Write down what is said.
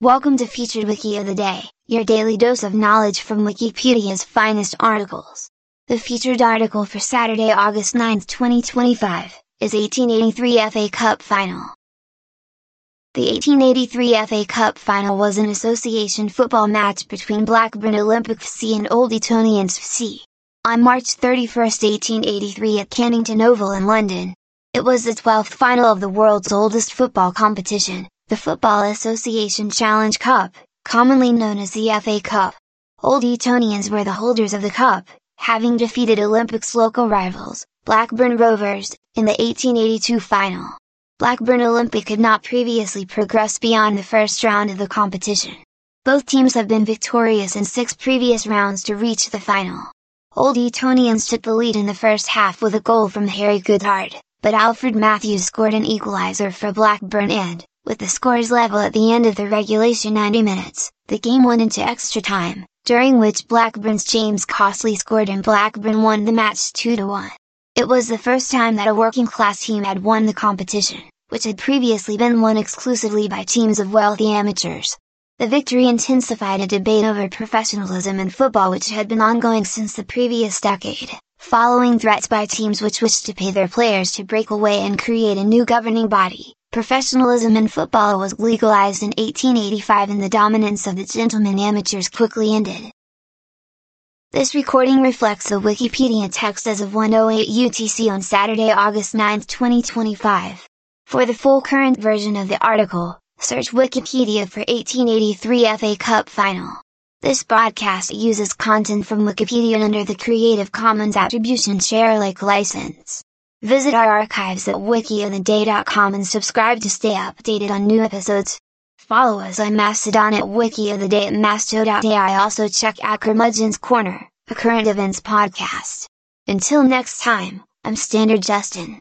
Welcome to Featured Wiki of the Day, your daily dose of knowledge from Wikipedia's finest articles. The featured article for Saturday, August 9, 2025, is 1883 FA Cup Final. The 1883 FA Cup Final was an association football match between Blackburn Olympic FC and Old Etonians FC. On March 31, 1883 at Cannington Oval in London. It was the 12th final of the world's oldest football competition, the Football Association Challenge Cup, commonly known as the FA Cup. Old Etonians were the holders of the cup, having defeated Olympic's local rivals, Blackburn Rovers, in the 1882 final. Blackburn Olympic had not previously progressed beyond the first round of the competition. Both teams have been victorious in 6 previous rounds to reach the final. Old Etonians took the lead in the first half with a goal from Harry Goodhart, but Alfred Matthews scored an equaliser for Blackburn and, with the scores level at the end of the regulation 90 minutes, the game went into extra time, during which Blackburn's James Costley scored and Blackburn won the match 2-1. It was the first time that a working-class team had won the competition, which had previously been won exclusively by teams of wealthy amateurs. The victory intensified a debate over professionalism in football which had been ongoing since the previous decade, following threats by teams which wished to pay their players to break away and create a new governing body. Professionalism in football was legalized in 1885 and the dominance of the gentlemen amateurs quickly ended. This recording reflects the Wikipedia text as of 1:08 UTC on Saturday, August 9, 2025. For the full current version of the article, search Wikipedia for 1883 FA Cup Final. This broadcast uses content from Wikipedia under the Creative Commons Attribution Share Alike license. Visit our archives at wikioftheday.com and subscribe to stay updated on new episodes. Follow us on Mastodon at wikioftheday at masto.ai. Also check out Curmudgeon's Corner, a current events podcast. Until next time, I'm Standard Justin.